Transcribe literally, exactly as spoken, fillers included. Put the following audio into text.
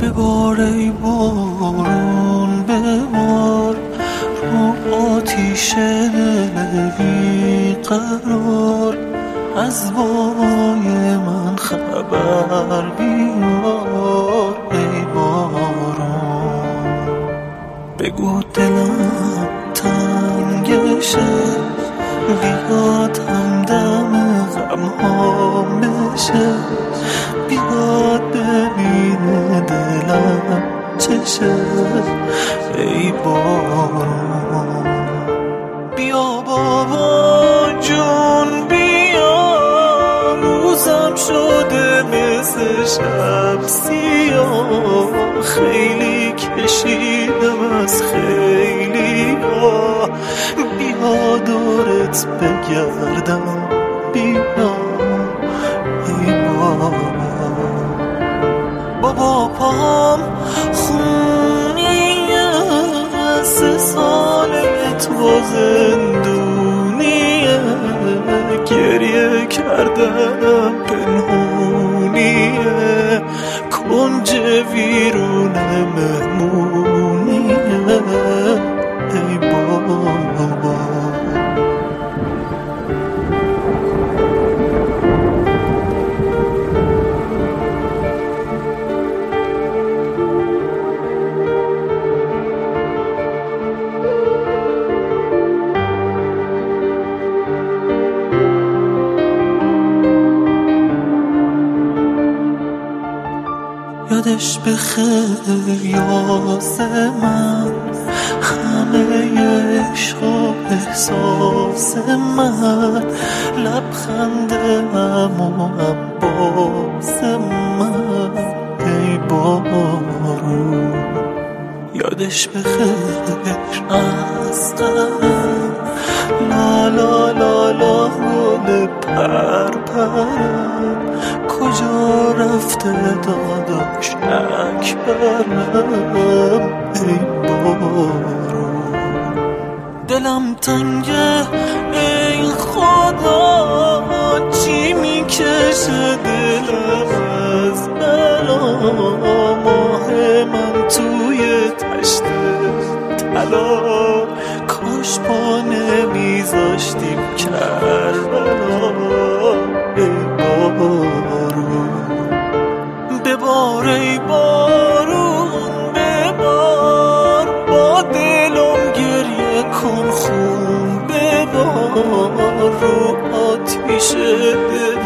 ببار ای بارون ببار رو آتیش بیقرار، از بابای من خبر بیار ای بارون. بگو دلم تنگشه بیاد همدم غمها بشه، بیاد ببینه دلم چشه ای بارون. بیا بابا جون بیا، روزم شده مثل شب سیاه، خیلی کشیدم از خیلی ها، بیا دورت بگردم بیا ای بابا. بابا پام خونیه، سه ساله تو زندونیه، گریه کردنم پنهونیه، کنج ویرون مهمونیه ای بابا. یادش بخیر یاس من، همه عشق و احساس من، لبخند هم و عباس من ای بارون. یادش بخیر از قلم، لا لا لا لا گل پر پرم، کجا رفته داداش اکبرم ای بارون. دلم تنگه ای خدا، چی میکشه دلم از بلا، ماه من توی تشت طلا، کاش پا نمیذاشتیم کربلا ای بارون. ببار ای بارون ببار، با دلم گریه کن خون ببار، رو آتیش دل